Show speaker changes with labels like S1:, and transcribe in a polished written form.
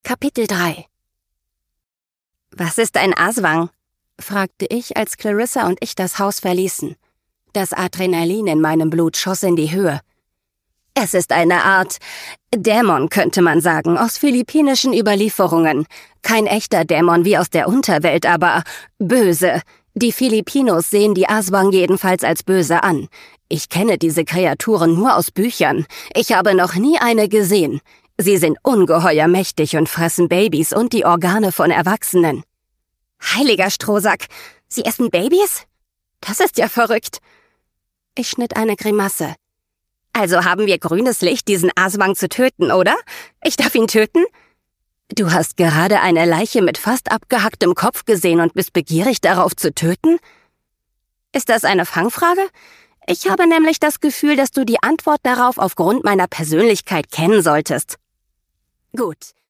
S1: Kapitel 3 »Was ist ein Aswang?« fragte ich, als Clarissa und ich das Haus verließen. Das Adrenalin in meinem Blut schoss in die Höhe. »Es ist eine Art Dämon, könnte man sagen, aus philippinischen Überlieferungen. Kein echter Dämon wie aus der Unterwelt, aber böse. Die Filipinos sehen die Aswang jedenfalls als böse an. Ich kenne diese Kreaturen nur aus Büchern. Ich habe noch nie eine gesehen. Sie sind ungeheuer mächtig und fressen Babys und die Organe von Erwachsenen.« »Heiliger Strohsack, Sie essen Babys? Das ist ja verrückt.« Ich schnitt eine Grimasse. »Also haben wir grünes Licht, diesen Aswang zu töten, oder? Ich darf ihn töten?« »Du hast gerade eine Leiche mit fast abgehacktem Kopf gesehen und bist begierig, darauf zu töten?« »Ist das eine Fangfrage? Ich habe nämlich das Gefühl, dass du die Antwort darauf aufgrund meiner Persönlichkeit kennen solltest.« »Gut,